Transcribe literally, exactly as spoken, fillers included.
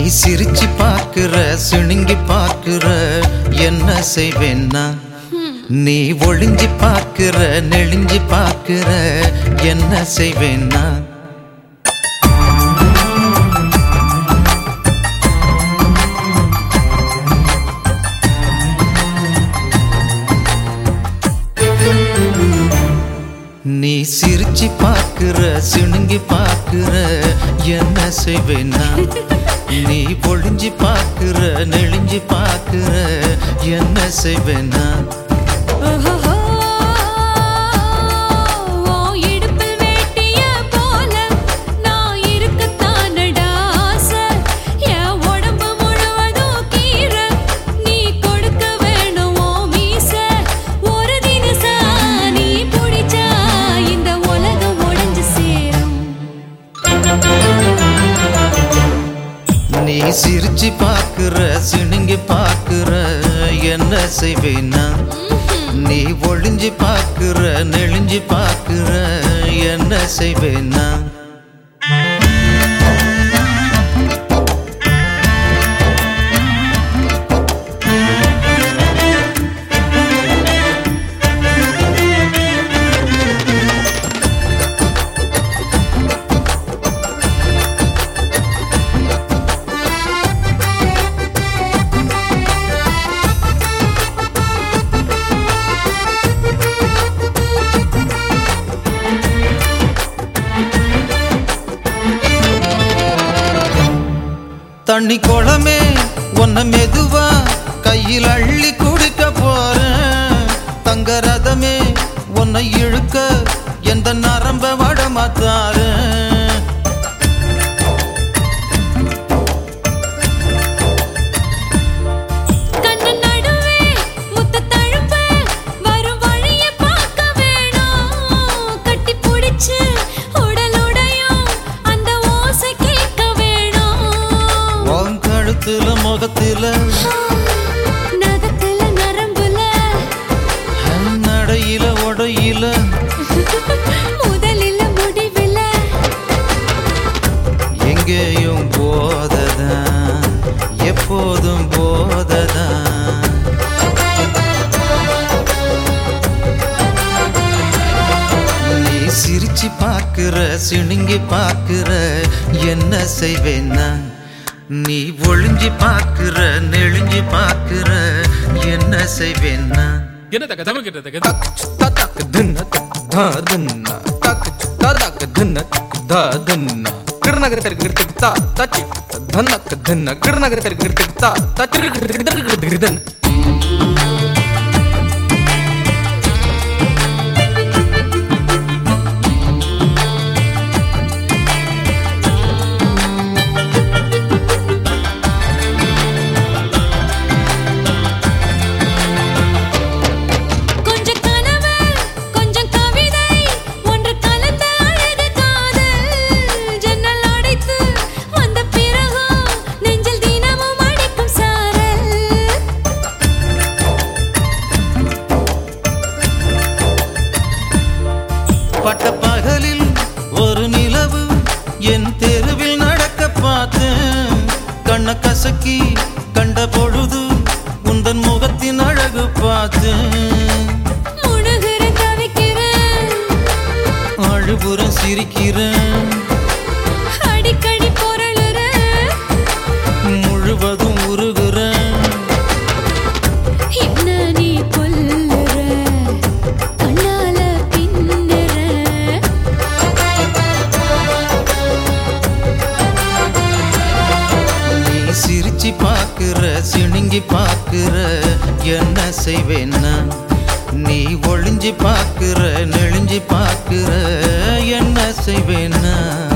சிரிச்சு பாக்குற சிணுங்கி பாக்குற என்ன செய்வேன்னா நீ ஒளிஞ்சி பாக்குற நெளிஞ்சி பாக்குற என்ன செய்வேன்னா நீ சிரிச்சு பாக்குற சிணுங்கி பாக்குற என்ன செய்வேன்னா நீ ஒளிஞ்சி பாக்குற நெளிஞ்சி பாக்குற என்ன செய்வேன்னா நீ சிரிச்சு பாக்குற சிணுங்கி பாக்குற என்ன செய்வேன்னா நீ ஒளிஞ்சி பாக்குற நெளிஞ்சி பாக்குற என்ன செய்வேன்னா தண்ணி குளமே உன்ன மெதுவா கையில் அள்ளி குடிக்க போறேன் தங்க ரதமே உன்னை இழுக்க எந்த நரம்ப வட மாத்தாரேன் முகத்தில நகத்தில நரம்புல நடையில உடையில முதலில முடிவில எங்கேயும் போததான் எப்போதும் போததான் நீ சிரிச்சு பாக்குற சிணுங்கி பாக்குற என்ன செய்வேன்னா நீ ஒளிஞ்சி பாக்குற நெளிஞ்சி பாக்குற என்ன செய்வேன்னா என்ன தக்க தமிழ் கிட்ட தக்க தக்க தின்ன ததன்ன தக்க ததக்க தின்ன ததன்ன கிருநகர தருக்கு கிருத்திக் தா தச்சி தன்னக்க தின்ன கிருநகர தருக்கு கிருத்திக் தா தச்சி கிருத்திக் கிருதன் பட்ட பகலில் ஒரு நிலவு என் தெருவில் நடக்க பார்த்தேன் கண்ண கசக்கி கண்ட பொழுது உந்தன் முகத்தின் அழகு பார்த்தேன் அழுபுறம் சிரிக்கிறேன் அடிக்கடி பொருளுற முழுவதும் உருகுறேன் என்ன நீ கொல்லுற கண்ணால பின்னுற நீ சிரிச்சு பாக்குற சிணுங்கி பாக்குற என்ன செய்வேன்னா நீ ஒளிஞ்சி பாக்குற நெளிஞ்சி பாக்குற என்ன செய்வேன்னா